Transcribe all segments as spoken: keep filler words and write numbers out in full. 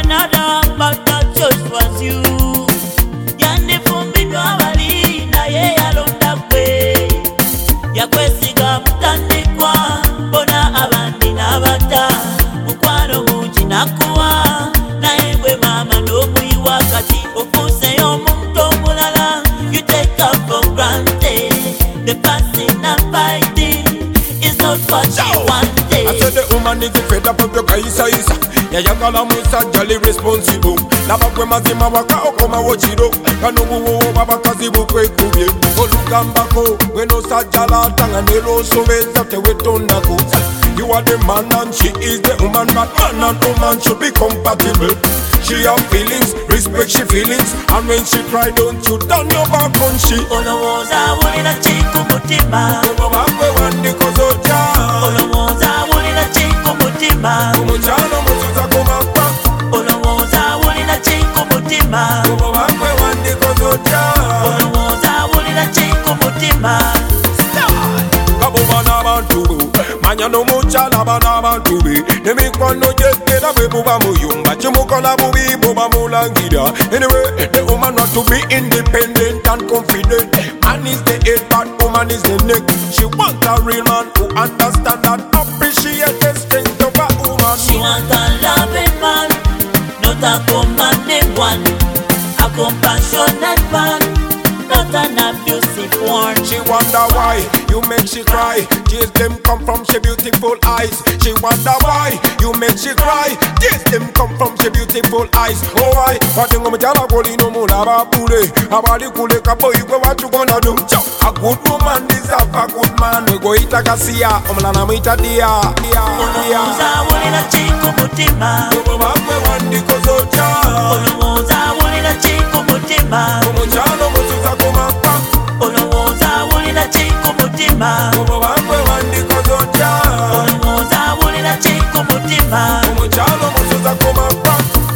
another, but the choice was you. Yandifumbidwa wali na ye alonda kwe. Yakwesiga mutandikwa bona abandi n'abata. Mukwano mungi nakuwa naye gwe mama n'omuyi wakati. Ofuuseyo omuntu omulala, you take her for granted. The passing and fighting is not what she wanted. I said the woman is fed up of your kaisa isa. Yayagala musa jolly responsible. Laba kwe mazima waka okoma wochiro. Kano wuwo baba kazi bukwe kubye. Olugambako weno sajala tanga nero soveza tewe tondako. You are the man and she is the woman, but man and woman should be compatible. She have feelings, respect she feelings, and when she cry, don't you turn your back on she. Olowoza wulira chiku mutima. Omo bakwe wandi kozoja. Olowoza wulira chiku mutima. Omo chano musuza kumakwa. Olowoza wulira chiku mutima. Omo bakwe wandi kozoja. Olowoza wulira chiku mutima. Kabo bana bantu manya no muchala bana bantu be nemikwano jetera bwe buba muyumba chimukola bubi buba mulangira. Anyway, the woman not to be independent and confident. Man is the head, but woman is the neck. She wants a real man who understand and appreciate the strength of a woman. She wants a loving man, not a commanding one. A compassionate man, not an abusive one. She wonder why you make she cry. Tears them come from she beautiful eyes. She wonder why you make she cry. Tears them come from she beautiful eyes. Oh why? But you mujala goli no mulaba pule. Abali kule kapo you go what you gonna do? A good woman deserve a good man. We go ita kasia, omlana muita dia. Olowoza wulira chiku mutima. Omo bakwe wandi kozoja. Olowoza wulira chiku mutima. Omo chano musuza kumakwa. Olowoza wulira chiku mutima. Omo bakwe wandi kozoja. Olowoza wulira chiku mutima. Omo chano musuza kumakwa.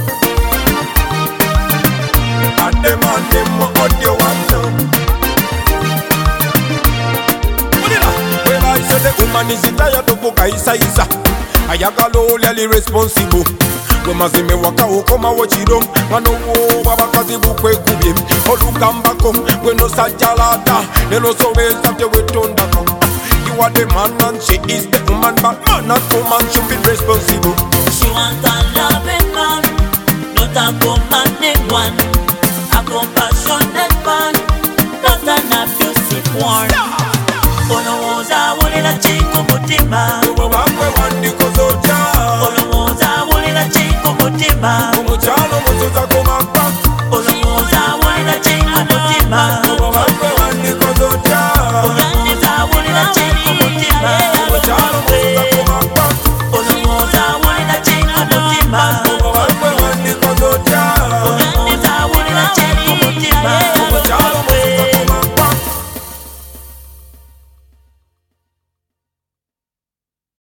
Ate mande mo audio wando. Well, I said the woman is tired of boka isa isa. Ayagala oli responsible. Wemazime waka okoma wochiro. Mano wo baba kazi bukwe kubye. Olugambako weno sajalata. Neno soweza tewe tondako. You are the man and she is the woman, but man and woman should be responsible. She wants a loving man, not a commanding one. A compassionate man, not an abusive one. Olowoza wulira chiku mutima. Omo bakwe wandi kozoja. Olowoza wulira chiku mutima. Omo chano musuza kumakwa. Olowoza wulira chiku mutima. Omo bakwe wandi kozoja.